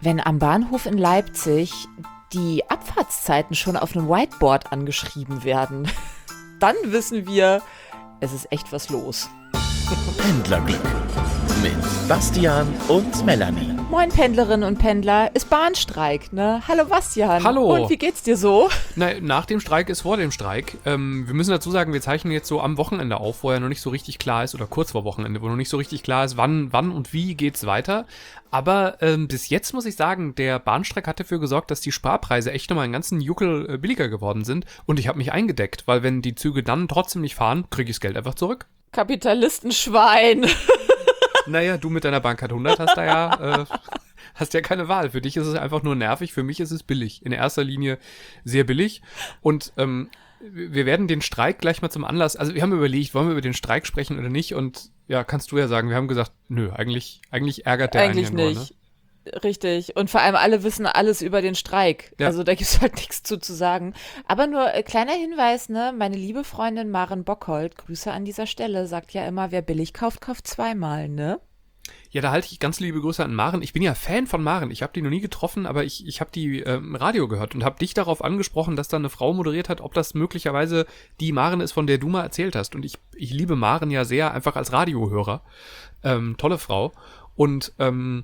Wenn am Bahnhof in Leipzig die Abfahrtszeiten schon auf einem Whiteboard angeschrieben werden, dann wissen wir, es ist echt was los. Pendlerglück mit Bastian und Melanie. Moin Pendlerinnen und Pendler, ist Bahnstreik, ne? Hallo Bastian. Hallo. Und wie geht's dir so? Nach dem Streik ist vor dem Streik. Wir müssen dazu sagen, wir zeichnen jetzt so am Wochenende auf, wo ja noch nicht so richtig klar ist, oder kurz vor Wochenende, wo noch nicht so richtig klar ist, wann und wie geht's weiter. Aber bis jetzt muss ich sagen, der Bahnstreik hat dafür gesorgt, dass die Sparpreise echt nochmal einen ganzen Juckel billiger geworden sind. Und ich habe mich eingedeckt, weil wenn die Züge dann trotzdem nicht fahren, kriege ich das Geld einfach zurück. Kapitalistenschwein. Naja, du mit deiner Bahncard 100 hast ja keine Wahl. Für dich ist es einfach nur nervig, für mich ist es billig. In erster Linie sehr billig. Und wir werden den Streik gleich mal zum Anlass, also wir haben überlegt, wollen wir über den Streik sprechen oder nicht? Und ja, kannst du ja sagen, wir haben gesagt, nö, eigentlich ärgert der Eigentlich einen ja nur, nicht. Richtig. Und vor allem alle wissen alles über den Streik. Ja. Also da gibt's halt nichts zu sagen. Aber nur kleiner Hinweis, ne? Meine liebe Freundin Maren Bockhold, Grüße an dieser Stelle, sagt ja immer, wer billig kauft, kauft zweimal, ne? Ja, da halte ich ganz liebe Grüße an Maren. Ich bin ja Fan von Maren. Ich habe die noch nie getroffen, aber ich habe die im Radio gehört und habe dich darauf angesprochen, dass da eine Frau moderiert hat, ob das möglicherweise die Maren ist, von der du mal erzählt hast. Und ich liebe Maren ja sehr, einfach als Radiohörer. Tolle Frau. Und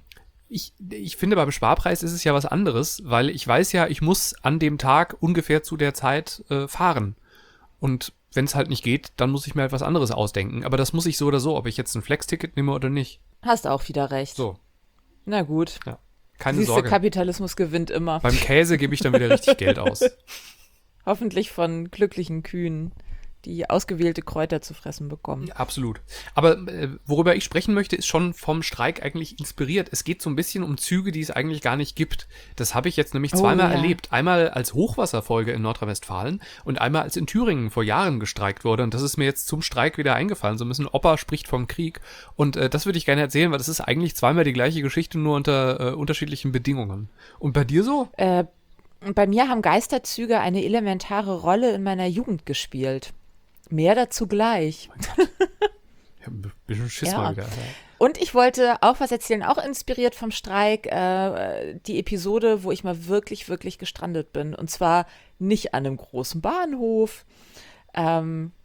ich finde, beim Sparpreis ist es ja was anderes, weil ich weiß ja, ich muss an dem Tag ungefähr zu der Zeit fahren. Und wenn es halt nicht geht, dann muss ich mir halt was anderes ausdenken. Aber das muss ich so oder so, ob ich jetzt ein Flex-Ticket nehme oder nicht. Hast auch wieder recht. So. Na gut. Ja. Keine Siehste, Sorge. Kapitalismus gewinnt immer. Beim Käse gebe ich dann wieder richtig Geld aus. Hoffentlich von glücklichen Kühen, die ausgewählte Kräuter zu fressen bekommen. Absolut. Aber worüber ich sprechen möchte, ist schon vom Streik eigentlich inspiriert. Es geht so ein bisschen um Züge, die es eigentlich gar nicht gibt. Das habe ich jetzt nämlich zweimal erlebt. Einmal als Hochwasserfolge in Nordrhein-Westfalen und einmal als in Thüringen vor Jahren gestreikt wurde. Und das ist mir jetzt zum Streik wieder eingefallen. So ein bisschen Opa spricht vom Krieg. Und das würde ich gerne erzählen, weil das ist eigentlich zweimal die gleiche Geschichte, nur unter unterschiedlichen Bedingungen. Und bei dir so? Bei mir haben Geisterzüge eine elementare Rolle in meiner Jugend gespielt. Mehr dazu gleich. Ich habe ein bisschen Schiss mal wieder. Ja. Und ich wollte auch was erzählen, auch inspiriert vom Streik, die Episode, wo ich mal wirklich, wirklich gestrandet bin. Und zwar nicht an einem großen Bahnhof. Ja.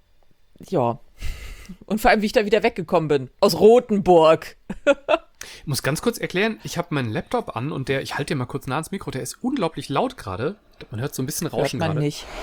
Und vor allem, wie ich da wieder weggekommen bin. Aus Rothenburg. Ich muss ganz kurz erklären, ich habe meinen Laptop an und ich halte den mal kurz nah ans Mikro, der ist unglaublich laut gerade. Man hört so ein bisschen Rauschen gerade. Hört man nicht.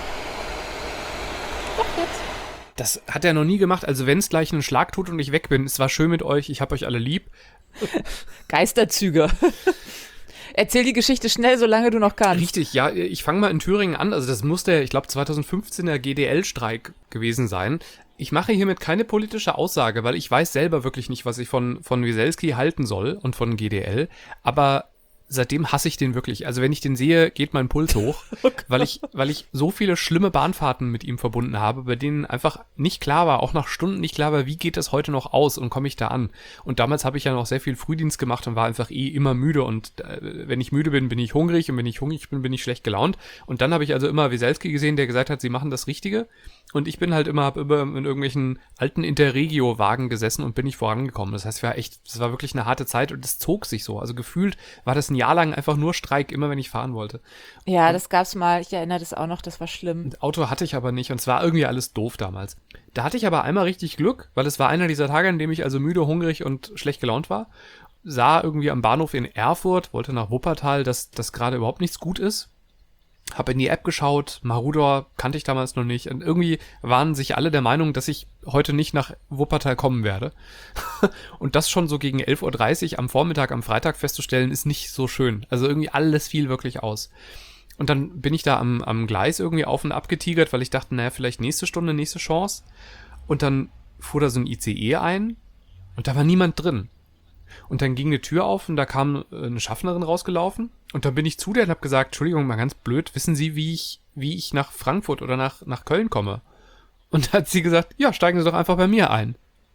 Doch, jetzt. Das hat er noch nie gemacht, also wenn es gleich einen Schlag tut und ich weg bin, es war schön mit euch, ich hab euch alle lieb. Geisterzüge. Erzähl die Geschichte schnell, solange du noch kannst. Richtig, ja, ich fange mal in Thüringen an, also das muss ich glaube 2015er GDL-Streik gewesen sein. Ich mache hiermit keine politische Aussage, weil ich weiß selber wirklich nicht, was ich von Wieselski halten soll und von GDL, aber seitdem hasse ich den wirklich. Also wenn ich den sehe, geht mein Puls hoch, weil ich so viele schlimme Bahnfahrten mit ihm verbunden habe, bei denen einfach nicht klar war, auch nach Stunden nicht klar war, wie geht das heute noch aus und komme ich da an. Und damals habe ich ja noch sehr viel Frühdienst gemacht und war einfach immer müde und wenn ich müde bin, bin ich hungrig und wenn ich hungrig bin, bin ich schlecht gelaunt. Und dann habe ich also immer Wieselski gesehen, der gesagt hat, sie machen das Richtige. Und ich bin halt hab immer in irgendwelchen alten Interregio-Wagen gesessen und bin nicht vorangekommen. Das heißt, das war wirklich eine harte Zeit und es zog sich so. Also gefühlt war das ein Jahr lang einfach nur Streik, immer wenn ich fahren wollte. Ja, das gab's mal. Ich erinnere das auch noch, das war schlimm. Ein Auto hatte ich aber nicht und es war irgendwie alles doof damals. Da hatte ich aber einmal richtig Glück, weil es war einer dieser Tage, an dem ich also müde, hungrig und schlecht gelaunt war. Sah irgendwie am Bahnhof in Erfurt, wollte nach Wuppertal, dass das gerade überhaupt nichts gut ist. Hab in die App geschaut, Marudor kannte ich damals noch nicht und irgendwie waren sich alle der Meinung, dass ich heute nicht nach Wuppertal kommen werde. Und das schon so gegen 11.30 Uhr am Vormittag, am Freitag festzustellen, ist nicht so schön. Also irgendwie alles fiel wirklich aus. Und dann bin ich da am Gleis irgendwie auf und ab getigert, weil ich dachte, naja, vielleicht nächste Stunde, nächste Chance. Und dann fuhr da so ein ICE ein und da war niemand drin. Und dann ging eine Tür auf und da kam eine Schaffnerin rausgelaufen. Und dann bin ich zu der und habe gesagt, Entschuldigung, mal ganz blöd, wissen Sie, wie ich nach Frankfurt oder nach Köln komme? Und da hat sie gesagt, ja, steigen Sie doch einfach bei mir ein.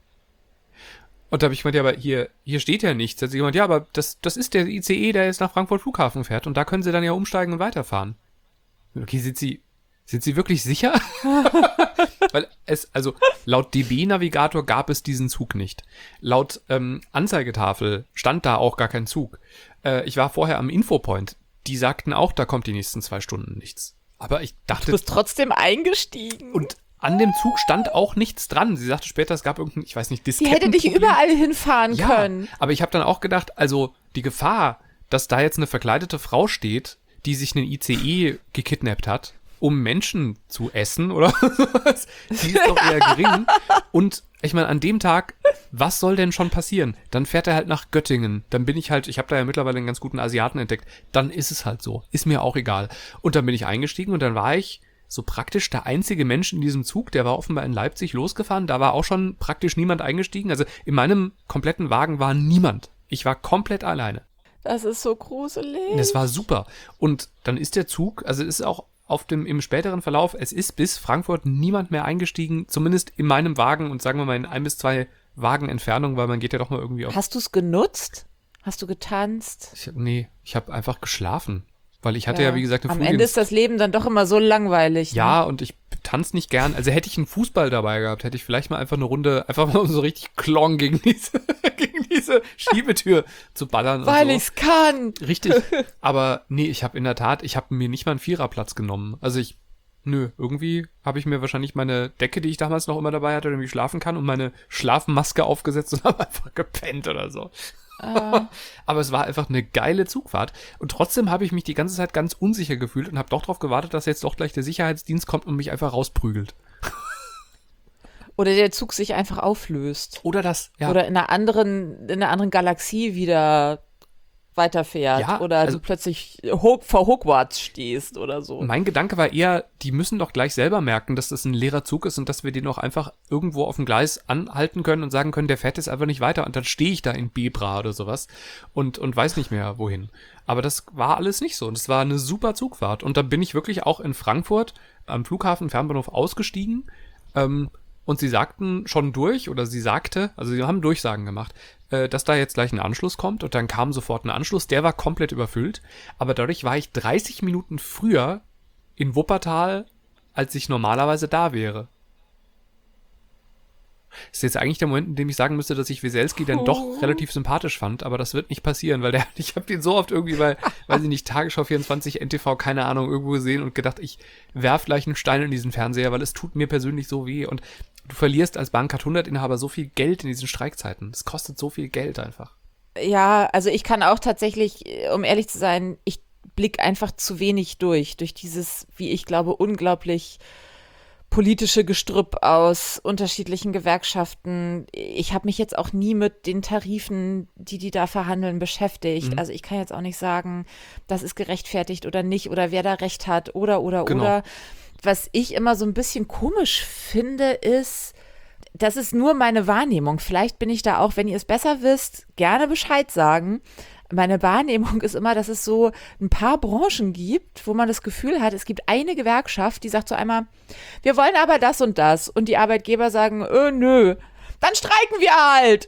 Und da habe ich gemeint, ja, aber hier steht ja nichts. Da hat sie gemeint, ja, aber das ist der ICE, der jetzt nach Frankfurt Flughafen fährt. Und da können Sie dann ja umsteigen und weiterfahren. Okay, sind Sie wirklich sicher? Weil also laut DB-Navigator gab es diesen Zug nicht. Laut Anzeigetafel stand da auch gar kein Zug. Ich war vorher am Infopoint. Die sagten auch, da kommt die nächsten 2 Stunden nichts. Aber ich dachte... Du bist trotzdem eingestiegen. Und an dem Zug stand auch nichts dran. Sie sagte später, es gab irgendein, ich weiß nicht, die hätte dich überall hinfahren können. Aber ich habe dann auch gedacht, also die Gefahr, dass da jetzt eine verkleidete Frau steht, die sich einen ICE gekidnappt hat, um Menschen zu essen oder sowas, die ist doch eher gering. Und ich meine, an dem Tag, was soll denn schon passieren? Dann fährt er halt nach Göttingen. Dann bin ich halt, ich habe da ja mittlerweile einen ganz guten Asiaten entdeckt. Dann ist es halt so. Ist mir auch egal. Und dann bin ich eingestiegen und dann war ich so praktisch der einzige Mensch in diesem Zug. Der war offenbar in Leipzig losgefahren. Da war auch schon praktisch niemand eingestiegen. Also in meinem kompletten Wagen war niemand. Ich war komplett alleine. Das ist so gruselig. Das war super. Und dann ist der Zug, also ist auch im späteren Verlauf, es ist bis Frankfurt niemand mehr eingestiegen, zumindest in meinem Wagen und sagen wir mal in 1 bis 2 Wagen Entfernung, weil man geht ja doch mal irgendwie auf. Hast du es genutzt? Hast du getanzt? Ich habe einfach geschlafen, weil ich hatte ja wie gesagt eine Am Ende ist das Leben dann doch immer so langweilig. Ja, und ich tanze nicht gern. Also hätte ich einen Fußball dabei gehabt, hätte ich vielleicht mal einfach eine Runde, einfach mal so richtig Klong gegen diese Schiebetür zu ballern. Weil und so. ich's kann. Richtig. Aber nee, ich habe mir nicht mal einen Viererplatz genommen. Also irgendwie habe ich mir wahrscheinlich meine Decke, die ich damals noch immer dabei hatte, damit ich schlafen kann, und meine Schlafmaske aufgesetzt und habe einfach gepennt oder so. Aber es war einfach eine geile Zugfahrt. Und trotzdem habe ich mich die ganze Zeit ganz unsicher gefühlt und habe doch darauf gewartet, dass jetzt doch gleich der Sicherheitsdienst kommt und mich einfach rausprügelt. Oder der Zug sich einfach auflöst. Oder das, ja. Oder in einer anderen Galaxie wieder weiterfährt. Ja, oder also du plötzlich vor Hogwarts stehst oder so. Mein Gedanke war eher, die müssen doch gleich selber merken, dass das ein leerer Zug ist und dass wir den auch einfach irgendwo auf dem Gleis anhalten können und sagen können, der fährt jetzt einfach nicht weiter. Und dann stehe ich da in Bebra oder sowas und weiß nicht mehr, wohin. Aber das war alles nicht so. Und es war eine super Zugfahrt. Und dann bin ich wirklich auch in Frankfurt am Flughafen Fernbahnhof ausgestiegen. Und sie sagten schon sie haben Durchsagen gemacht, dass da jetzt gleich ein Anschluss kommt, und dann kam sofort ein Anschluss, der war komplett überfüllt, aber dadurch war ich 30 Minuten früher in Wuppertal, als ich normalerweise da wäre. Das ist jetzt eigentlich der Moment, in dem ich sagen müsste, dass ich Weselski dann doch relativ sympathisch fand, aber das wird nicht passieren, weil ich habe den so oft irgendwie weiß ich nicht, Tagesschau 24, NTV, keine Ahnung, irgendwo gesehen und gedacht, ich werf gleich einen Stein in diesen Fernseher, weil es tut mir persönlich so weh, und du verlierst als Bahncard 100-Inhaber so viel Geld in diesen Streikzeiten. Es kostet so viel Geld einfach. Ja, also ich kann auch tatsächlich, um ehrlich zu sein, ich blicke einfach zu wenig durch dieses, wie ich glaube, unglaublich politische Gestrüpp aus unterschiedlichen Gewerkschaften. Ich habe mich jetzt auch nie mit den Tarifen, die da verhandeln, beschäftigt. Also ich kann jetzt auch nicht sagen, das ist gerechtfertigt oder nicht, oder wer da Recht hat oder. Genau. Was ich immer so ein bisschen komisch finde, ist, das ist nur meine Wahrnehmung. Vielleicht bin ich da auch, wenn ihr es besser wisst, gerne Bescheid sagen. Meine Wahrnehmung ist immer, dass es so ein paar Branchen gibt, wo man das Gefühl hat, es gibt eine Gewerkschaft, die sagt so einmal, wir wollen aber das und das. Und die Arbeitgeber sagen, nö, dann streiken wir halt.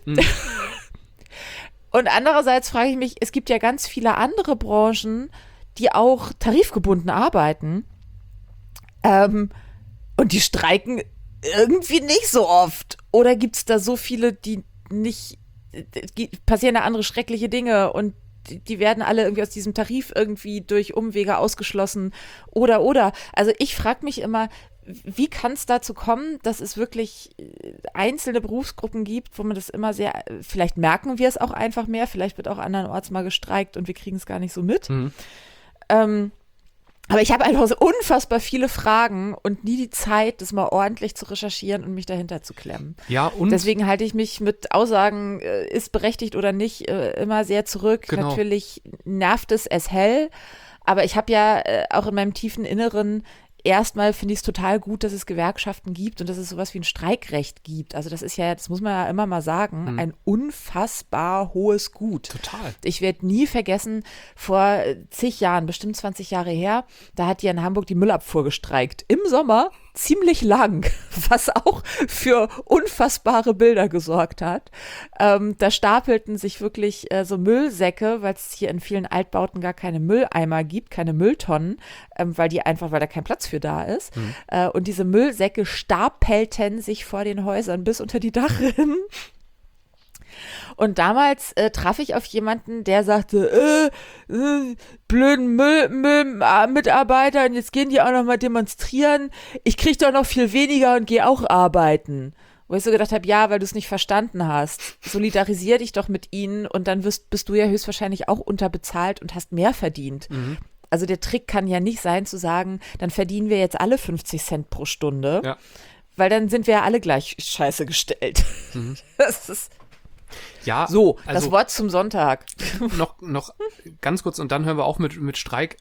Und andererseits frage ich mich, es gibt ja ganz viele andere Branchen, die auch tarifgebunden arbeiten. Und die streiken irgendwie nicht so oft. Oder gibt es da so viele, die nicht, passieren da andere schreckliche Dinge und die werden alle irgendwie aus diesem Tarif irgendwie durch Umwege ausgeschlossen oder. Also ich frage mich immer, wie kann es dazu kommen, dass es wirklich einzelne Berufsgruppen gibt, wo man das immer vielleicht merken wir es auch einfach mehr, vielleicht wird auch andernorts mal gestreikt und wir kriegen es gar nicht so mit. Aber ich habe einfach so unfassbar viele Fragen und nie die Zeit, das mal ordentlich zu recherchieren und mich dahinter zu klemmen. Ja, und deswegen halte ich mich mit Aussagen, ist berechtigt oder nicht, immer sehr zurück. Genau. Natürlich nervt es hell, aber ich habe ja auch in meinem tiefen Inneren erstmal finde ich es total gut, dass es Gewerkschaften gibt und dass es sowas wie ein Streikrecht gibt. Also das ist ja, das muss man ja immer mal sagen, ein unfassbar hohes Gut. Total. Ich werde nie vergessen, vor zig Jahren, bestimmt 20 Jahre her, da hat hier in Hamburg die Müllabfuhr gestreikt. Im Sommer ziemlich lang, was auch für unfassbare Bilder gesorgt hat. Da stapelten sich wirklich so Müllsäcke, weil es hier in vielen Altbauten gar keine Mülleimer gibt, keine Mülltonnen, weil da kein Platz für da ist. Und diese Müllsäcke stapelten sich vor den Häusern bis unter die Dachrinnen. Und damals traf ich auf jemanden, der sagte, blöden Mitarbeiter, und jetzt gehen die auch noch mal demonstrieren. Ich krieg doch noch viel weniger und gehe auch arbeiten. Wo ich so gedacht habe, ja, weil du es nicht verstanden hast. Solidarisier dich doch mit ihnen und dann bist du ja höchstwahrscheinlich auch unterbezahlt und hast mehr verdient. Mhm. Also der Trick kann ja nicht sein zu sagen, dann verdienen wir jetzt alle 50 Cent pro Stunde, Ja. weil dann sind wir ja alle gleich scheiße gestellt. Mhm. Das ist Ja, so, also das Wort zum Sonntag. noch ganz kurz und dann hören wir auch mit Streik.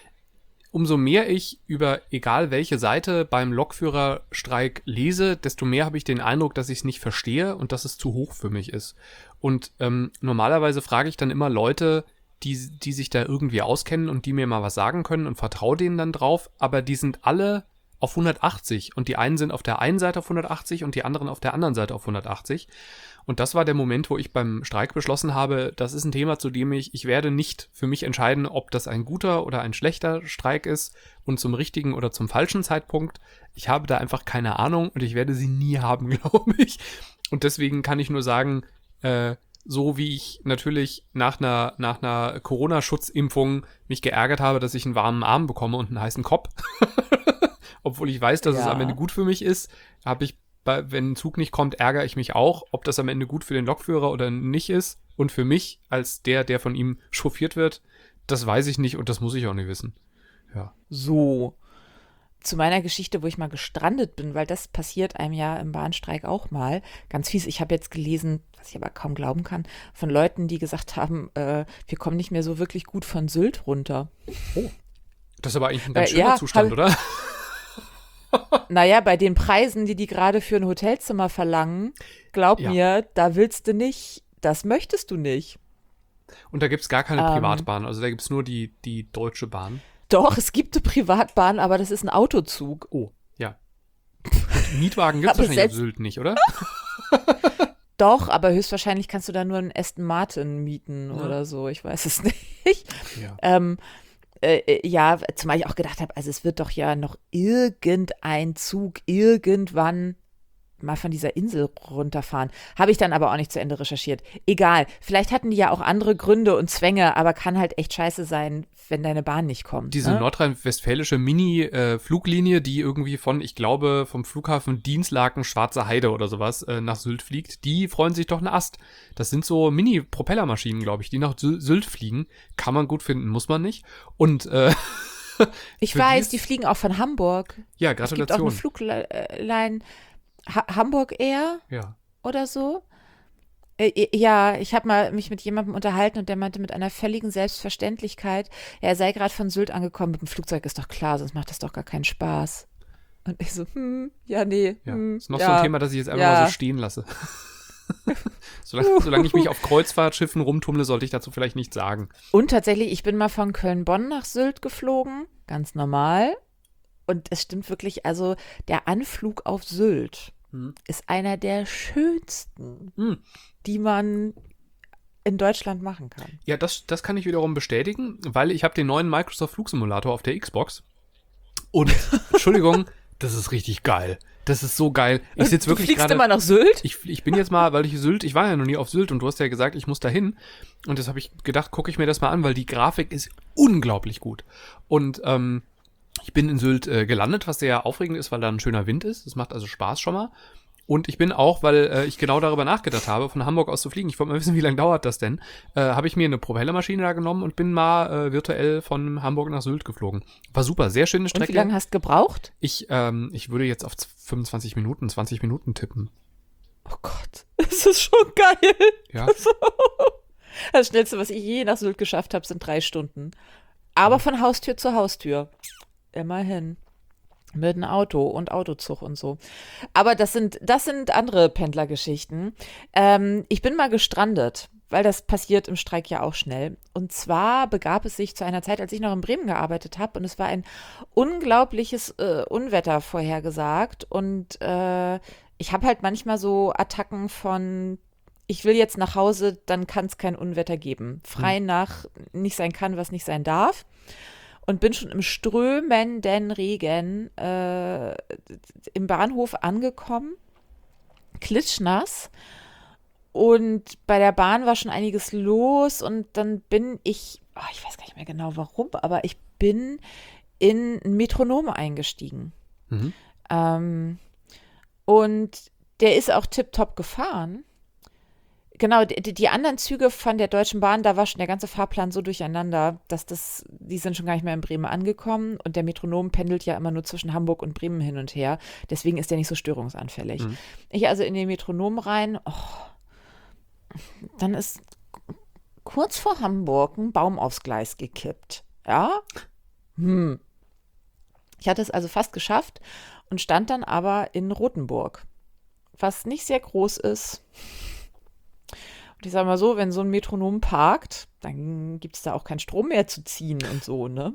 Umso mehr ich über egal welche Seite beim Lokführerstreik lese, desto mehr habe ich den Eindruck, dass ich es nicht verstehe und dass es zu hoch für mich ist. Und normalerweise frage ich dann immer Leute, die sich da irgendwie auskennen und die mir mal was sagen können und vertraue denen dann drauf, aber die sind alle auf 180 und die einen sind auf der einen Seite auf 180 und die anderen auf der anderen Seite auf 180. Und das war der Moment, wo ich beim Streik beschlossen habe, das ist ein Thema, zu dem ich werde nicht für mich entscheiden, ob das ein guter oder ein schlechter Streik ist und zum richtigen oder zum falschen Zeitpunkt. Ich habe da einfach keine Ahnung und ich werde sie nie haben, glaube ich. Und deswegen kann ich nur sagen, so wie ich natürlich nach einer Corona-Schutzimpfung mich geärgert habe, dass ich einen warmen Arm bekomme und einen heißen Kopf, obwohl ich weiß, dass es am Ende gut für mich ist, habe ich wenn ein Zug nicht kommt, ärgere ich mich auch, ob das am Ende gut für den Lokführer oder nicht ist. Und für mich, als der von ihm chauffiert wird, das weiß ich nicht und das muss ich auch nicht wissen. Ja. So, zu meiner Geschichte, wo ich mal gestrandet bin, weil das passiert einem ja im Bahnstreik auch mal. Ganz fies, ich habe jetzt gelesen, was ich aber kaum glauben kann, von Leuten, die gesagt haben, wir kommen nicht mehr so wirklich gut von Sylt runter. Oh, das ist aber eigentlich ein ganz schöner Zustand, oder? Naja, bei den Preisen, die gerade für ein Hotelzimmer verlangen, glaub mir, da willst du nicht, das möchtest du nicht. Und da gibt es gar keine Privatbahn, also da gibt es nur die Deutsche Bahn. Doch, es gibt eine Privatbahn, aber das ist ein Autozug. Oh, ja. Und Mietwagen gibt es wahrscheinlich auf Sylt nicht, oder? Doch, aber höchstwahrscheinlich kannst du da nur einen Aston Martin mieten oder so, ich weiß es nicht. Ja. Ja, zumal ich auch gedacht habe, also es wird doch ja noch irgendein Zug irgendwann mal von dieser Insel runterfahren. Habe ich dann aber auch nicht zu Ende recherchiert. Egal, vielleicht hatten die ja auch andere Gründe und Zwänge, aber kann halt echt scheiße sein, wenn deine Bahn nicht kommt. Diese nordrhein-westfälische Mini-Fluglinie, die irgendwie ich glaube, vom Flughafen Dinslaken, Schwarze Heide oder sowas nach Sylt fliegt, die freuen sich doch einen Ast. Das sind so Mini-Propellermaschinen, glaube ich, die nach Sylt fliegen. Kann man gut finden, muss man nicht. Und ich weiß, die fliegen auch von Hamburg. Ja, Gratulation. Es gibt auch eine Flugline Hamburg Air oder so. Ja, ich habe mich mit jemandem unterhalten und der meinte mit einer völligen Selbstverständlichkeit, er sei gerade von Sylt angekommen, mit dem Flugzeug ist doch klar, sonst macht das doch gar keinen Spaß. Und ich so, ja, nee. Ja, ist noch so ein Thema, das ich jetzt einfach mal so stehen lasse. Solange ich mich auf Kreuzfahrtschiffen rumtummle, sollte ich dazu vielleicht nichts sagen. Und tatsächlich, ich bin mal von Köln-Bonn nach Sylt geflogen, ganz normal. Und es stimmt wirklich, also der Anflug auf Sylt ist einer der schönsten, die man in Deutschland machen kann. Ja, das kann ich wiederum bestätigen, weil ich habe den neuen Microsoft Flugsimulator auf der Xbox. Und, Entschuldigung, das ist richtig geil. Das ist so geil. Ich sitze wirklich gerade. Du fliegst immer nach Sylt? Ich bin jetzt mal, weil ich war ja noch nie auf Sylt und du hast ja gesagt, ich muss da hin. Und das habe ich gedacht, gucke ich mir das mal an, weil die Grafik ist unglaublich gut. Und ich bin in Sylt gelandet, was sehr aufregend ist, weil da ein schöner Wind ist. Das macht also Spaß schon mal. Und ich bin auch, weil ich genau darüber nachgedacht habe, von Hamburg aus zu fliegen. Ich wollte mal wissen, wie lange dauert das denn? Habe ich mir eine Propellermaschine da genommen und bin mal virtuell von Hamburg nach Sylt geflogen. War super, sehr schöne Strecke. Und wie lange hast du gebraucht? Ich würde jetzt auf 20 Minuten tippen. Oh Gott, das ist schon geil. Ja. Das Schnellste, was ich je nach Sylt geschafft habe, sind 3 Stunden. Aber von Haustür zu Haustür. Immerhin. Mit einem Auto und Autozug und so. Aber das sind andere Pendlergeschichten. Ich bin mal gestrandet, weil das passiert im Streik ja auch schnell. Und zwar begab es sich zu einer Zeit, als ich noch in Bremen gearbeitet habe und es war ein unglaubliches Unwetter vorhergesagt. Und ich habe halt manchmal so Attacken von ich will jetzt nach Hause, dann kann es kein Unwetter geben. Frei nach nicht sein kann, was nicht sein darf. Und bin schon im strömenden Regen im Bahnhof angekommen, klitschnass Und bei der Bahn war schon einiges los und dann bin ich weiß gar nicht mehr genau warum, aber ich bin in ein Metronom eingestiegen. Mhm. Und der ist auch tipptopp gefahren. Genau, die anderen Züge von der Deutschen Bahn, da war schon der ganze Fahrplan so durcheinander, die sind schon gar nicht mehr in Bremen angekommen und der Metronom pendelt ja immer nur zwischen Hamburg und Bremen hin und her. Deswegen ist der nicht so störungsanfällig. Mhm. Ich also in den Metronom rein, dann ist kurz vor Hamburg ein Baum aufs Gleis gekippt. Ja? Ich hatte es also fast geschafft und stand dann aber in Rothenburg, was nicht sehr groß ist. Und ich sage mal so, wenn so ein Metronom parkt, dann gibt es da auch keinen Strom mehr zu ziehen und so, ne?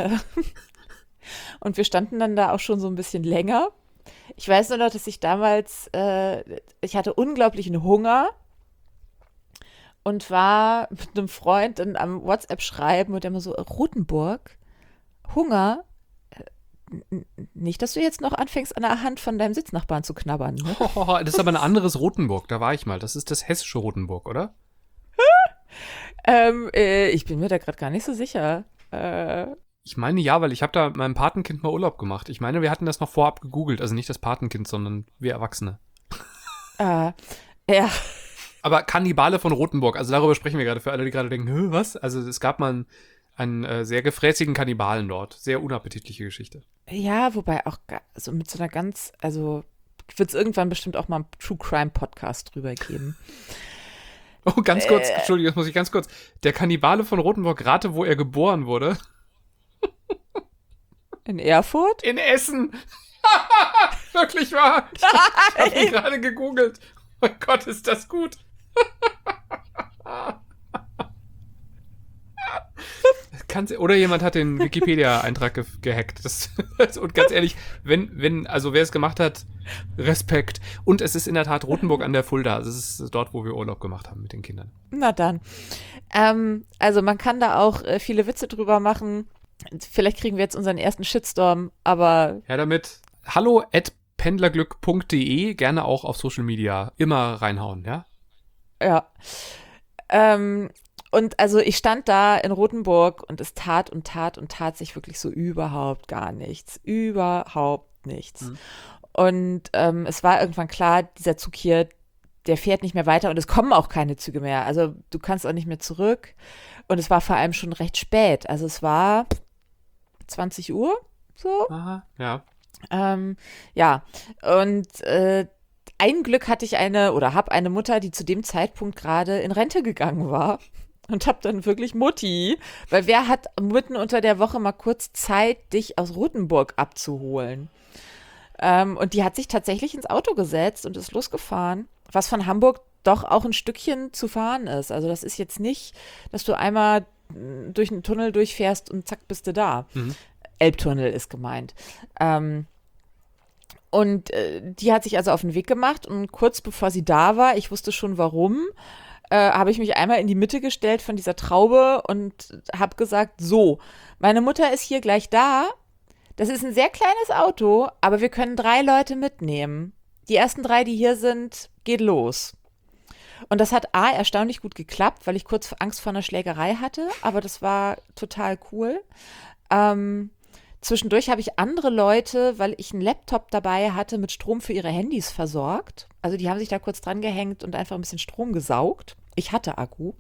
Und wir standen dann da auch schon so ein bisschen länger. Ich weiß nur noch, dass ich damals, ich hatte unglaublichen Hunger und war mit einem Freund dann am WhatsApp schreiben und der immer so, Rothenburg, Hunger, nicht, dass du jetzt noch anfängst, an der Hand von deinem Sitznachbarn zu knabbern. Ne? Das ist aber ein anderes Rothenburg, da war ich mal. Das ist das hessische Rothenburg, oder? Ich bin mir da gerade gar nicht so sicher. Ich meine ja, weil ich habe da mit meinem Patenkind mal Urlaub gemacht. Ich meine, wir hatten das noch vorab gegoogelt. Also nicht das Patenkind, sondern wir Erwachsene. Ja. Aber Kannibale von Rothenburg, also darüber sprechen wir gerade für alle, die gerade denken, was? Also es gab mal einen sehr gefräßigen Kannibalen dort. Sehr unappetitliche Geschichte. Ja, wobei auch so mit so einer also wird es irgendwann bestimmt auch mal einen True Crime Podcast drüber geben. Oh, ganz kurz, Entschuldigung, das muss ich ganz kurz. Der Kannibale von Rothenburg, rate, wo er geboren wurde. In Erfurt? In Essen. Wirklich wahr. Ich habe ihn gerade gegoogelt. Oh Gott, ist das gut. Oder jemand hat den Wikipedia-Eintrag gehackt. Und ganz ehrlich, also wer es gemacht hat, Respekt. Und es ist in der Tat Rothenburg an der Fulda. Also es ist dort, wo wir Urlaub gemacht haben mit den Kindern. Na dann. Also man kann da auch viele Witze drüber machen. Vielleicht kriegen wir jetzt unseren ersten Shitstorm, aber... Ja, damit. hallo@pendlerglück.de, gerne auch auf Social Media. Immer reinhauen, ja? Ja. Und also ich stand da in Rothenburg und es tat sich wirklich so überhaupt gar nichts. Überhaupt nichts. Mhm. Und es war irgendwann klar, dieser Zug hier, der fährt nicht mehr weiter und es kommen auch keine Züge mehr. Also du kannst auch nicht mehr zurück. Und es war vor allem schon recht spät. Also es war 20 Uhr so. Aha, ja. Ja, und ein Glück hatte ich habe eine Mutter, die zu dem Zeitpunkt gerade in Rente gegangen war. Und hab dann wirklich Mutti, weil wer hat mitten unter der Woche mal kurz Zeit, dich aus Rothenburg abzuholen? Und die hat sich tatsächlich ins Auto gesetzt und ist losgefahren, was von Hamburg doch auch ein Stückchen zu fahren ist. Also das ist jetzt nicht, dass du einmal durch einen Tunnel durchfährst und zack, bist du da. Mhm. Elbtunnel ist gemeint. Und die hat sich also auf den Weg gemacht und kurz bevor sie da war, ich wusste schon warum, habe ich mich einmal in die Mitte gestellt von dieser Traube und habe gesagt, so, meine Mutter ist hier gleich da. Das ist ein sehr kleines Auto, aber wir können 3 Leute mitnehmen. Die ersten 3, die hier sind, geht los. Und das hat erstaunlich gut geklappt, weil ich kurz Angst vor einer Schlägerei hatte, aber das war total cool. Zwischendurch habe ich andere Leute, weil ich einen Laptop dabei hatte, mit Strom für ihre Handys versorgt. Also die haben sich da kurz dran gehängt und einfach ein bisschen Strom gesaugt. Ich hatte Akku.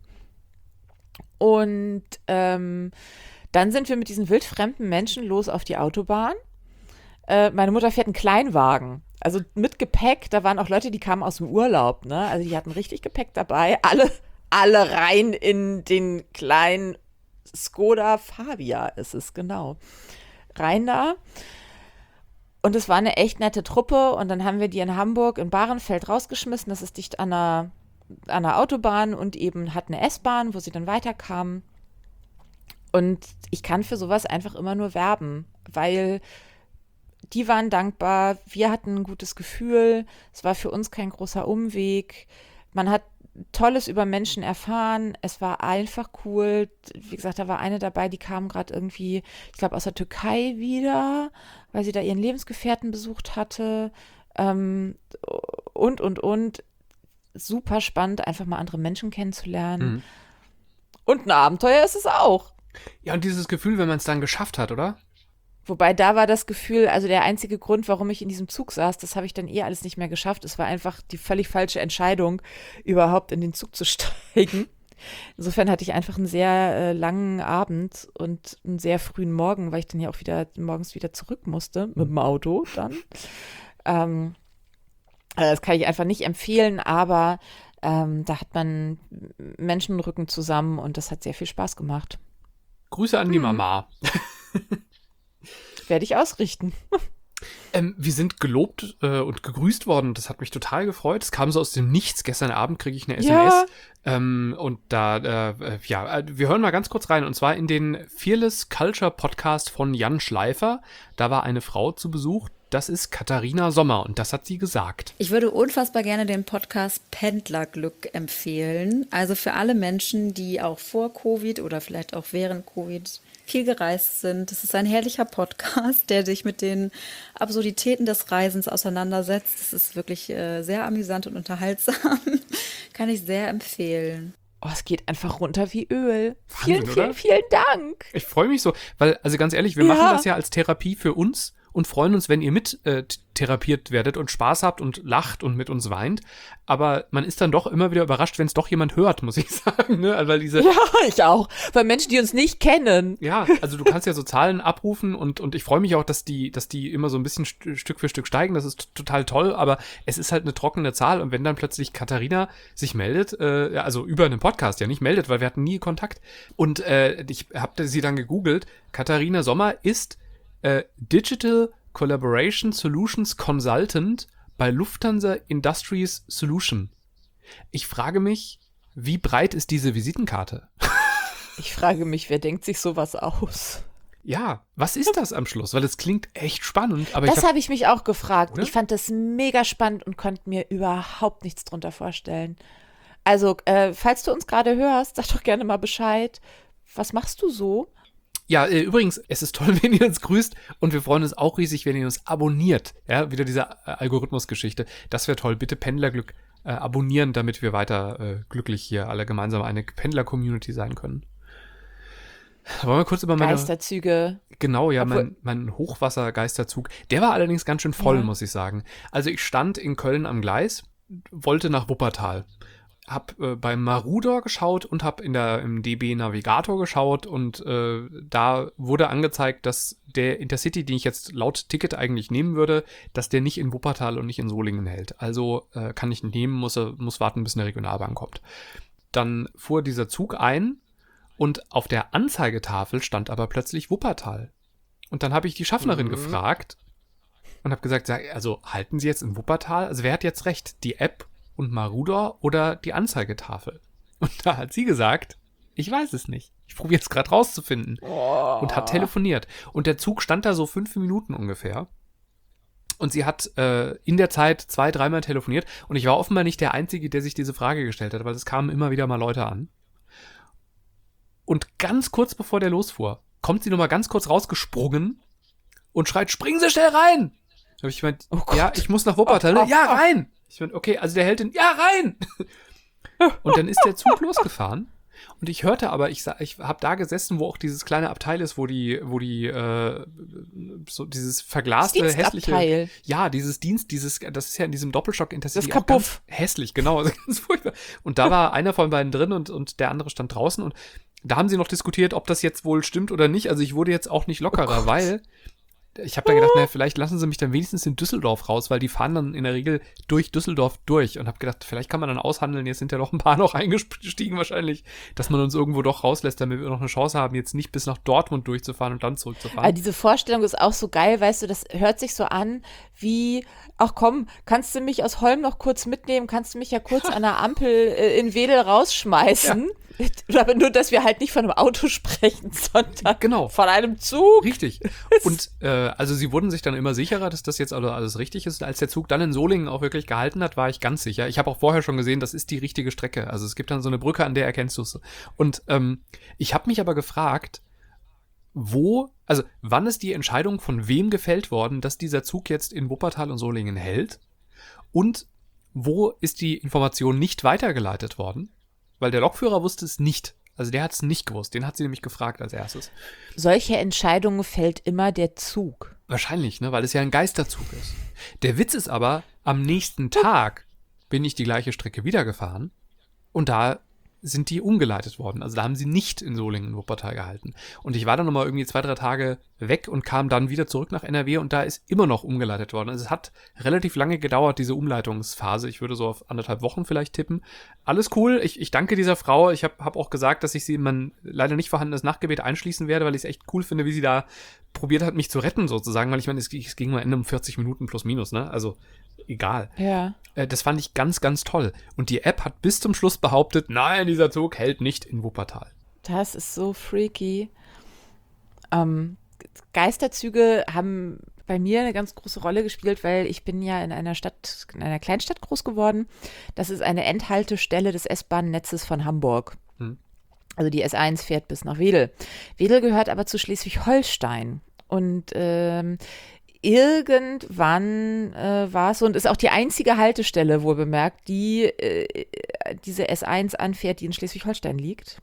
Und dann sind wir mit diesen wildfremden Menschen los auf die Autobahn. Meine Mutter fährt einen Kleinwagen. Also mit Gepäck, da waren auch Leute, die kamen aus dem Urlaub, ne? Also die hatten richtig Gepäck dabei. Alle rein in den kleinen Skoda Fabia ist es, genau. Rein da. Und es war eine echt nette Truppe. Und dann haben wir die in Hamburg in Bahrenfeld rausgeschmissen. Das ist dicht an der Autobahn und eben hat eine S-Bahn, wo sie dann weiterkamen. Und ich kann für sowas einfach immer nur werben, weil die waren dankbar, wir hatten ein gutes Gefühl, es war für uns kein großer Umweg, man hat Tolles über Menschen erfahren, es war einfach cool. Wie gesagt, da war eine dabei, die kam gerade irgendwie, ich glaube, aus der Türkei wieder, weil sie da ihren Lebensgefährten besucht hatte und. super spannend, einfach mal andere Menschen kennenzulernen. Und ein Abenteuer ist es auch. Ja, und dieses Gefühl, wenn man es dann geschafft hat, oder? Wobei da war das Gefühl, also der einzige Grund, warum ich in diesem Zug saß, das habe ich dann alles nicht mehr geschafft. Es war einfach die völlig falsche Entscheidung, überhaupt in den Zug zu steigen. Insofern hatte ich einfach einen sehr langen Abend und einen sehr frühen Morgen, weil ich dann ja auch morgens wieder zurück musste, mit dem Auto dann. Das kann ich einfach nicht empfehlen, aber da hat man Menschenrücken zusammen und das hat sehr viel Spaß gemacht. Grüße an die Mama. Werde ich ausrichten. Wir sind gelobt und gegrüßt worden. Das hat mich total gefreut. Es kam so aus dem Nichts. Gestern Abend kriege ich eine SMS. Und wir hören mal ganz kurz rein. Und zwar in den Fearless Culture Podcast von Jan Schleifer. Da war eine Frau zu Besuch. Das ist Katharina Sommer und das hat sie gesagt. Ich würde unfassbar gerne den Podcast Pendlerglück empfehlen. Also für alle Menschen, die auch vor Covid oder vielleicht auch während Covid viel gereist sind. Es ist ein herrlicher Podcast, der sich mit den Absurditäten des Reisens auseinandersetzt. Es ist wirklich sehr amüsant und unterhaltsam. Kann ich sehr empfehlen. Oh, es geht einfach runter wie Öl. Wahnsinn, vielen Dank. Ich freue mich so, weil, also ganz ehrlich, wir machen das ja als Therapie für uns und freuen uns, wenn ihr mit therapiert werdet und Spaß habt und lacht und mit uns weint. Aber man ist dann doch immer wieder überrascht, wenn es doch jemand hört, muss ich sagen. Ne? Also, weil ja, ich auch. Weil Menschen, die uns nicht kennen. Ja, also du kannst ja so Zahlen abrufen und ich freue mich auch, dass die immer so ein bisschen Stück für Stück steigen. Das ist total toll, aber es ist halt eine trockene Zahl. Und wenn dann plötzlich Katharina sich meldet, also über einen Podcast ja nicht meldet, weil wir hatten nie Kontakt. Und ich habe sie dann gegoogelt. Katharina Sommer ist Digital Collaboration Solutions Consultant bei Lufthansa Industries Solution. Ich frage mich, wie breit ist diese Visitenkarte? Ich frage mich, wer denkt sich sowas aus? Ja, was ist das am Schluss? Weil es klingt echt spannend. Aber das habe ich mich auch gefragt. Oder? Ich fand das mega spannend und konnte mir überhaupt nichts drunter vorstellen. Also, falls du uns gerade hörst, sag doch gerne mal Bescheid. Was machst du so? Ja, übrigens, es ist toll, wenn ihr uns grüßt und wir freuen uns auch riesig, wenn ihr uns abonniert. Ja, wieder diese Algorithmusgeschichte. Das wäre toll. Bitte Pendlerglück abonnieren, damit wir weiter glücklich hier alle gemeinsam eine Pendler-Community sein können. Wollen wir kurz über meine Geisterzüge. Genau, ja, mein Hochwassergeisterzug. Der war allerdings ganz schön voll, muss ich sagen. Also ich stand in Köln am Gleis, wollte nach Wuppertal. Hab beim Marudor geschaut und hab im DB Navigator geschaut und da wurde angezeigt, dass der Intercity, den ich jetzt laut Ticket eigentlich nehmen würde, dass der nicht in Wuppertal und nicht in Solingen hält. Also kann ich ihn nehmen, muss warten, bis eine Regionalbahn kommt. Dann fuhr dieser Zug ein und auf der Anzeigetafel stand aber plötzlich Wuppertal. Und dann habe ich die Schaffnerin gefragt und habe gesagt, also halten Sie jetzt in Wuppertal? Also wer hat jetzt recht? Die App und Marudor oder die Anzeigetafel? Und da hat sie gesagt, ich weiß es nicht. Ich probiere es gerade rauszufinden. Und hat telefoniert. Und der Zug stand da so 5 Minuten ungefähr. Und sie hat in der Zeit 2-3 Mal telefoniert. Und ich war offenbar nicht der Einzige, der sich diese Frage gestellt hat, weil es kamen immer wieder mal Leute an. Und ganz kurz bevor der losfuhr, kommt sie nochmal ganz kurz rausgesprungen und schreit, springen Sie schnell rein! Da habe ich gemeint, ja, ich muss nach Wuppertal. Ja, rein! Ich meinte, okay, also der hält ja, rein! Und dann ist der Zug losgefahren. Und ich hörte aber, ich habe da gesessen, wo auch dieses kleine Abteil ist, wo die so dieses verglaste, hässliche, ja, das ist ja in diesem Doppelstock Intercity das auch ganz hässlich, genau, also ganz furchtbar. Und da war einer von beiden drin und der andere stand draußen und da haben sie noch diskutiert, ob das jetzt wohl stimmt oder nicht. Also ich wurde jetzt auch nicht lockerer, weil ich habe dann gedacht, naja, vielleicht lassen sie mich dann wenigstens in Düsseldorf raus, weil die fahren dann in der Regel durch Düsseldorf durch und habe gedacht, vielleicht kann man dann aushandeln, jetzt sind ja noch ein paar noch eingestiegen wahrscheinlich, dass man uns irgendwo doch rauslässt, damit wir noch eine Chance haben, jetzt nicht bis nach Dortmund durchzufahren und dann zurückzufahren. Aber diese Vorstellung ist auch so geil, weißt du, das hört sich so an wie, ach komm, kannst du mich aus Holm noch kurz mitnehmen, kannst du mich ja kurz an der Ampel in Wedel rausschmeißen? Ja. Aber nur, dass wir halt nicht von einem Auto sprechen, sondern von einem Zug. Richtig. Und also sie wurden sich dann immer sicherer, dass das jetzt alles richtig ist. Als der Zug dann in Solingen auch wirklich gehalten hat, war ich ganz sicher. Ich habe auch vorher schon gesehen, das ist die richtige Strecke. Also es gibt dann so eine Brücke, an der erkennst du es. Und ich habe mich aber gefragt, wann ist die Entscheidung von wem gefällt worden, dass dieser Zug jetzt in Wuppertal und Solingen hält? Und wo ist die Information nicht weitergeleitet worden? Weil der Lokführer wusste es nicht. Also der hat es nicht gewusst. Den hat sie nämlich gefragt als erstes. Solche Entscheidungen fällt immer der Zug. Wahrscheinlich, ne? Weil es ja ein Geisterzug ist. Der Witz ist aber, am nächsten Tag bin ich die gleiche Strecke wieder gefahren und da sind die umgeleitet worden. Also da haben sie nicht in Solingen Wuppertal gehalten. Und ich war dann nochmal irgendwie 2-3 Tage weg und kam dann wieder zurück nach NRW und da ist immer noch umgeleitet worden. Also es hat relativ lange gedauert, diese Umleitungsphase. Ich würde so auf 1,5 Wochen vielleicht tippen. Alles cool. Ich danke dieser Frau. Ich hab auch gesagt, dass ich sie in mein leider nicht vorhandenes Nachtgebet einschließen werde, weil ich es echt cool finde, wie sie da probiert hat, mich zu retten sozusagen. Weil ich meine, es ging am Ende um 40 Minuten plus minus, ne? Also egal. Ja. Das fand ich ganz, ganz toll. Und die App hat bis zum Schluss behauptet, nein, dieser Zug hält nicht in Wuppertal. Das ist so freaky. Geisterzüge haben bei mir eine ganz große Rolle gespielt, weil ich bin ja in einer Kleinstadt groß geworden. Das ist eine Endhaltestelle des S-Bahn-Netzes von Hamburg. Also die S1 fährt bis nach Wedel. Wedel gehört aber zu Schleswig-Holstein. Und irgendwann war es so, und ist auch die einzige Haltestelle, wohl bemerkt, die diese S1 anfährt, die in Schleswig-Holstein liegt.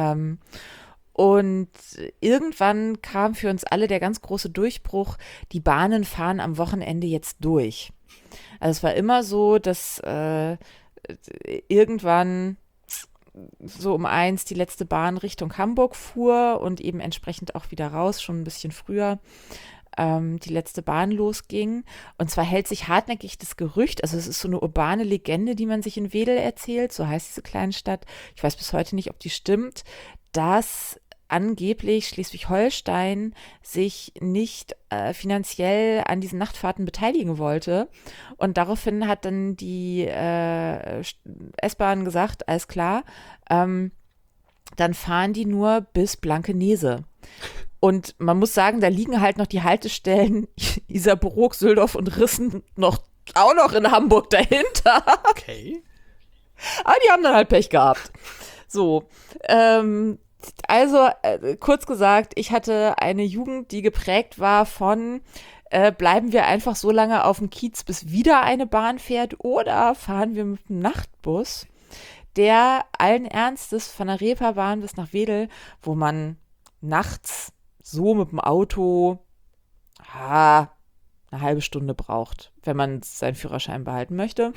Und irgendwann kam für uns alle der ganz große Durchbruch, die Bahnen fahren am Wochenende jetzt durch. Also es war immer so, dass irgendwann so um 1 die letzte Bahn Richtung Hamburg fuhr und eben entsprechend auch wieder raus, schon ein bisschen früher die letzte Bahn losging. Und zwar hält sich hartnäckig das Gerücht, also es ist so eine urbane Legende, die man sich in Wedel erzählt, so heißt diese Kleinstadt. Ich weiß bis heute nicht, ob die stimmt, dass angeblich Schleswig-Holstein sich nicht finanziell an diesen Nachtfahrten beteiligen wollte. Und daraufhin hat dann die S-Bahn gesagt, alles klar, dann fahren die nur bis Blankenese. Und man muss sagen, da liegen halt noch die Haltestellen Isarburg, Süldorf und Rissen auch noch in Hamburg dahinter. Okay. Aber die haben dann halt Pech gehabt. So, also kurz gesagt, ich hatte eine Jugend, die geprägt war von bleiben wir einfach so lange auf dem Kiez, bis wieder eine Bahn fährt, oder fahren wir mit dem Nachtbus, der allen Ernstes von der Reeperbahn bis nach Wedel, wo man nachts so mit dem Auto eine halbe Stunde braucht, wenn man seinen Führerschein behalten möchte.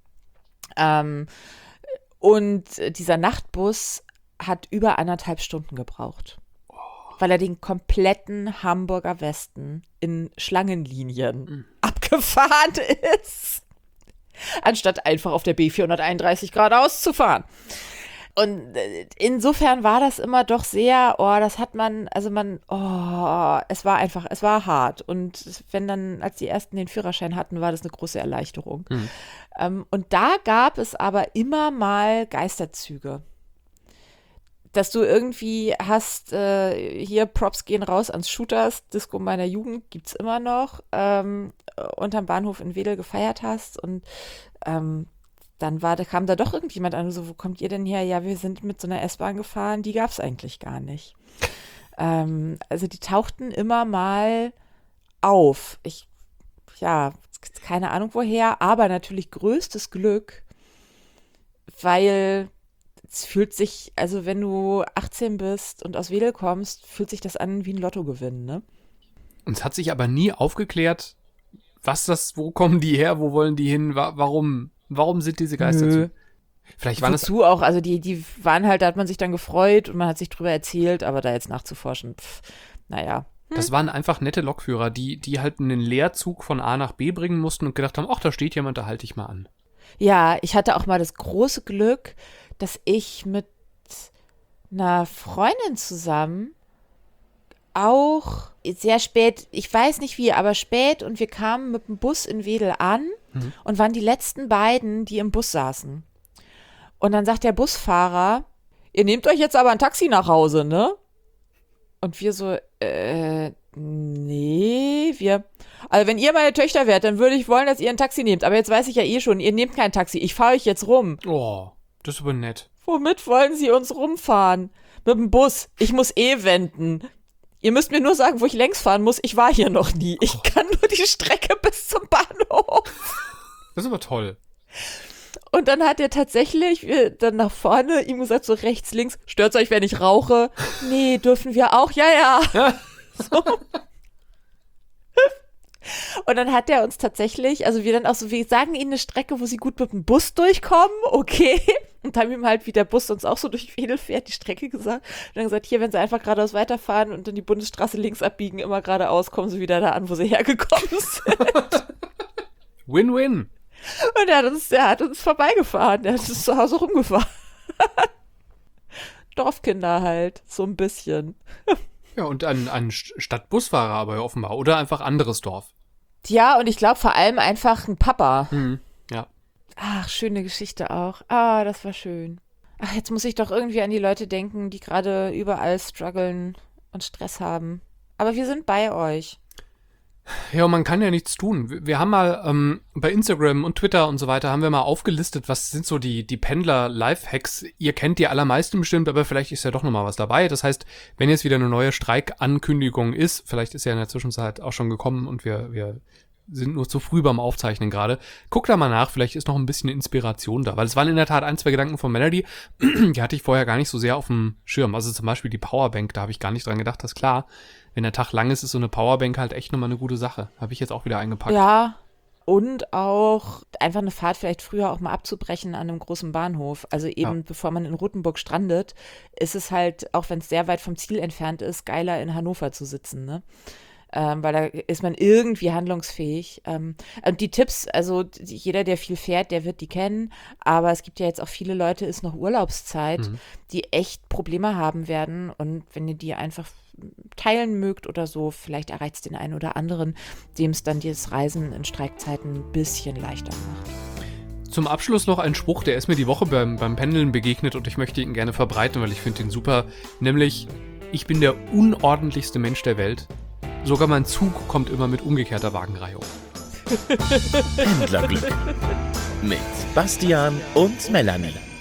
Und dieser Nachtbus hat über 1,5 Stunden gebraucht, weil er den kompletten Hamburger Westen in Schlangenlinien abgefahren ist, anstatt einfach auf der B431 geradeaus zu fahren. Und insofern war das immer doch sehr, es war hart. Und wenn dann, als die ersten den Führerschein hatten, war das eine große Erleichterung. Und da gab es aber immer mal Geisterzüge. Dass du irgendwie hast, hier Props gehen raus ans Shooters, Disco meiner Jugend gibt's immer noch, unterm Bahnhof in Wedel gefeiert hast und dann kam da doch irgendjemand an, so, wo kommt ihr denn her? Ja, wir sind mit so einer S-Bahn gefahren, die gab's eigentlich gar nicht. Also die tauchten immer mal auf. Keine Ahnung woher, aber natürlich größtes Glück, weil es fühlt sich, also wenn du 18 bist und aus Wedel kommst, fühlt sich das an wie ein Lottogewinn, ne? Und es hat sich aber nie aufgeklärt, wo kommen die her, wo wollen die hin, warum sind diese Geisterzüge? Vielleicht waren das auch, also die waren halt, da hat man sich dann gefreut und man hat sich drüber erzählt, aber da jetzt nachzuforschen, naja. Das waren einfach nette Lokführer, die halt einen Leerzug von A nach B bringen mussten und gedacht haben, ach, da steht jemand, da halte ich mal an. Ja, ich hatte auch mal das große Glück, dass ich mit einer Freundin zusammen auch sehr spät, ich weiß nicht wie, aber spät, und wir kamen mit dem Bus in Wedel an und waren die letzten beiden, die im Bus saßen. Und dann sagt der Busfahrer, ihr nehmt euch jetzt aber ein Taxi nach Hause, ne? Und wir so, nee, also wenn ihr meine Töchter wärt, dann würde ich wollen, dass ihr ein Taxi nehmt. Aber jetzt weiß ich ja eh schon, ihr nehmt kein Taxi, ich fahre euch jetzt rum. Oh, das ist aber nett. Womit wollen sie uns rumfahren? Mit dem Bus. Ich muss wenden. Ihr müsst mir nur sagen, wo ich längs fahren muss. Ich war hier noch nie. Ich kann nur die Strecke bis zum Bahnhof. Das ist aber toll. Und dann hat er tatsächlich dann nach vorne ihm gesagt, so rechts, links, stört's euch, wenn ich rauche? Nee, dürfen wir auch? Ja. So. Und dann hat er uns tatsächlich, also wir dann auch so, wir sagen ihnen eine Strecke, wo sie gut mit dem Bus durchkommen, okay. Und haben ihm halt, wie der Bus uns auch so durch Wedel fährt, die Strecke gesagt. Und dann gesagt, hier, wenn sie einfach geradeaus weiterfahren und dann die Bundesstraße links abbiegen, immer geradeaus, kommen sie wieder da an, wo sie hergekommen sind. Win-win. Und er hat uns vorbeigefahren, er hat uns zu Hause rumgefahren. Dorfkinder halt, so ein bisschen. Ja, und ein Stadtbusfahrer aber offenbar. Oder einfach anderes Dorf. Ja, und ich glaube vor allem einfach ein Papa. Ja. Ach, schöne Geschichte auch. Ah, das war schön. Ach, jetzt muss ich doch irgendwie an die Leute denken, die gerade überall strugglen und Stress haben. Aber wir sind bei euch. Ja, und man kann ja nichts tun. Wir haben mal bei Instagram und Twitter und so weiter haben wir mal aufgelistet, was sind so die Pendler-Lifehacks. Ihr kennt die allermeisten bestimmt, aber vielleicht ist ja doch nochmal was dabei. Das heißt, wenn jetzt wieder eine neue Streikankündigung ist, vielleicht ist ja in der Zwischenzeit auch schon gekommen und wir sind nur zu früh beim Aufzeichnen gerade. Guckt da mal nach, vielleicht ist noch ein bisschen Inspiration da. Weil es waren in der Tat 1, 2 Gedanken von Melody, die hatte ich vorher gar nicht so sehr auf dem Schirm. Also zum Beispiel die Powerbank, da habe ich gar nicht dran gedacht, das ist klar. Wenn der Tag lang ist, ist so eine Powerbank halt echt nochmal eine gute Sache. Habe ich jetzt auch wieder eingepackt. Ja, und auch einfach eine Fahrt vielleicht früher auch mal abzubrechen an einem großen Bahnhof. Also eben, bevor man in Rothenburg strandet, ist es halt, auch wenn es sehr weit vom Ziel entfernt ist, geiler in Hannover zu sitzen, ne? Weil da ist man irgendwie handlungsfähig. Und die Tipps, also jeder, der viel fährt, der wird die kennen, aber es gibt ja jetzt auch viele Leute, ist noch Urlaubszeit, die echt Probleme haben werden, und wenn ihr die einfach teilen mögt oder so, vielleicht erreicht es den einen oder anderen, dem es dann dieses Reisen in Streikzeiten ein bisschen leichter macht. Zum Abschluss noch ein Spruch, der ist mir die Woche beim Pendeln begegnet und ich möchte ihn gerne verbreiten, weil ich finde ihn super, nämlich: Ich bin der unordentlichste Mensch der Welt. Sogar mein Zug kommt immer mit umgekehrter Wagenreihung. Pendlerglück mit Bastian und Melanie.